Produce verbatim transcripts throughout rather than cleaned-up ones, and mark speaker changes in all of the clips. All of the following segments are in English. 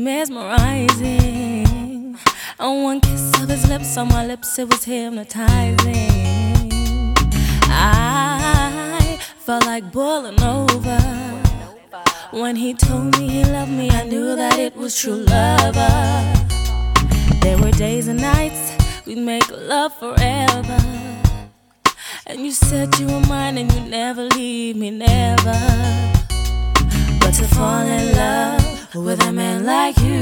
Speaker 1: mesmerizing. On one kiss of his lips on my lips, it was hypnotizing. I felt like boiling over. When he told me he loved me, I knew that it was true love. There were days and nights we'd make love forever. And you said you were mine and you'd never leave me, never. But to fall in love with a man like you,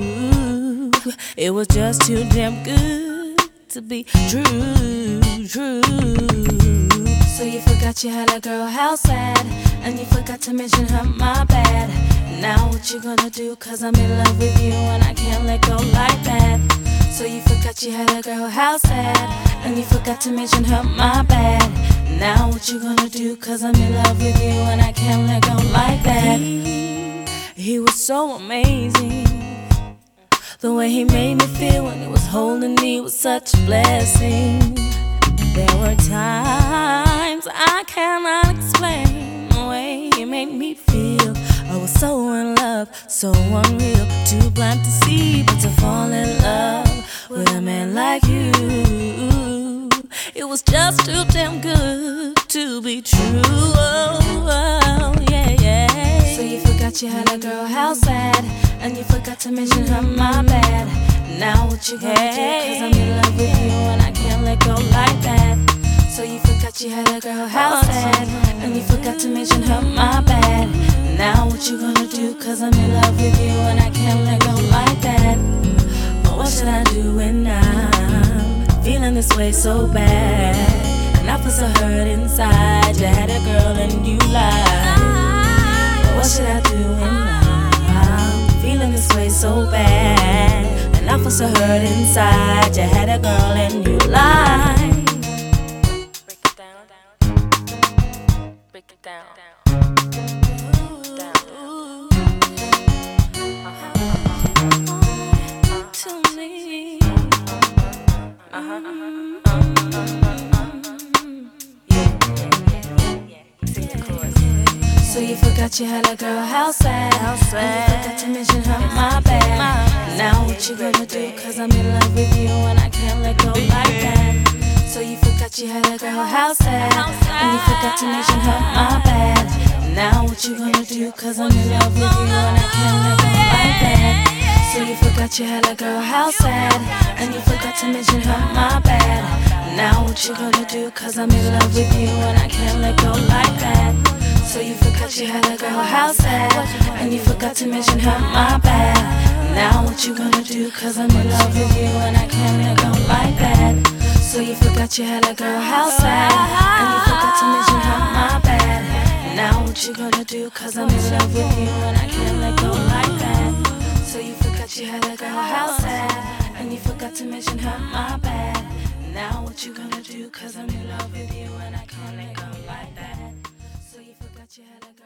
Speaker 1: it was just too damn good to be true, true. So you forgot you had a girl, how sad. And you forgot to mention her, my bad. Now what you gonna do, cause I'm in love with you and I can't let go like that. So you forgot you had a girl, how sad. And you forgot to mention her, my bad. Now what you gonna do, cause I'm in love with you and I can't let go like that. He, he was so amazing. The way he made me feel when he was holding me was such a blessing. There were times I cannot explain the way he made me feel. I was so in love, so unreal, too blind to see. But to fall in love with a man like you, it was just too damn good to be true. Oh, oh, yeah, yeah. So you forgot you had a girl, how sad. And you forgot to mention her, my bad. Now what you gonna do, cause I'm in love with you and I can't let go like that. So you forgot you had a girl, how sad. And you forgot to mention her, my bad. Now what you gonna do, cause I'm in love with you and I can't let go like that. But what should I do when I'm feeling this way so bad? And I feel so hurt inside. You had a girl and you lied. But what should I do when I'm feeling this way so bad? And I feel so hurt inside. You had a girl and you lied. Break it down. Break it down. So you forgot you had a girl, how sad. And you forgot to mention her, my bad. Now what you gonna do, cause I'm in love with you and I can't let go like that. So you forgot you had a girl, how sad. And you forgot to mention her, my bad. Now what you gonna do, cause I'm in love with you and I can't let go like that. So you forgot you had a girl, how sad. And you forgot to mention her, my bad. Now what you gonna do, cause I'm in love with you and I can't let go like that. So you forgot you had a girl, how sad. And you forgot to mention her, my bad. Now what you gonna do, cause I'm in love with you and I can't let go like that. So you forgot you had a girl, how sad. And you forgot to mention her, my bad. Now what you gonna do, cause I'm in love with you and I can't let go like that. So you forgot you had a girl, how sad. And you forgot to mention her, my bad. Now what you gonna do, cause I'm in love with you and I can't let go like that. So you forgot you had a